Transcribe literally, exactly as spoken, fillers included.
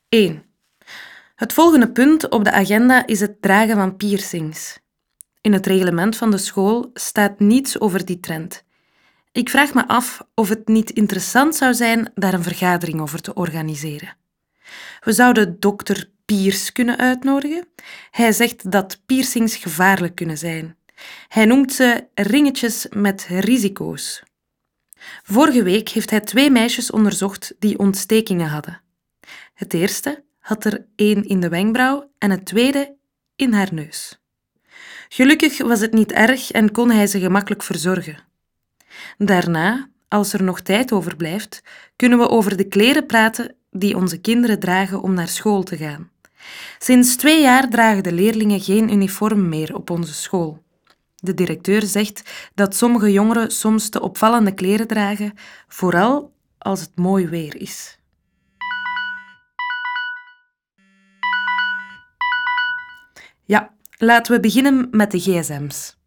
één. Het volgende punt op de agenda is het dragen van piercings. In het reglement van de school staat niets over die trend. Ik vraag me af of het niet interessant zou zijn daar een vergadering over te organiseren. We zouden dokter Piers kunnen uitnodigen. Hij zegt dat piercings gevaarlijk kunnen zijn. Hij noemt ze ringetjes met risico's. Vorige week heeft hij twee meisjes onderzocht die ontstekingen hadden. Het eerste had er één in de wenkbrauw en het tweede in haar neus. Gelukkig was het niet erg en kon hij ze gemakkelijk verzorgen. Daarna, als er nog tijd overblijft, kunnen we over de kleren praten die onze kinderen dragen om naar school te gaan. Sinds twee jaar dragen de leerlingen geen uniform meer op onze school. De directeur zegt dat sommige jongeren soms te opvallende kleren dragen, vooral als het mooi weer is. Ja, laten we beginnen met de gsm's.